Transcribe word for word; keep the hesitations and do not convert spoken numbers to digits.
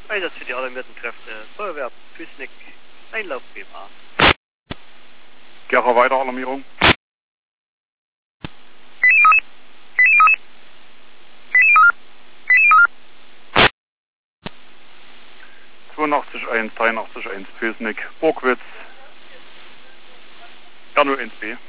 Einsatz für die alarmierten Kräfte. Feuerwehr, Füßnick, Einlauf B M A. Gera weiter, Alarmierung. zweiundachtzig eins, dreiundachtzig eins, Füßnick, Burgwitz, R null eins B.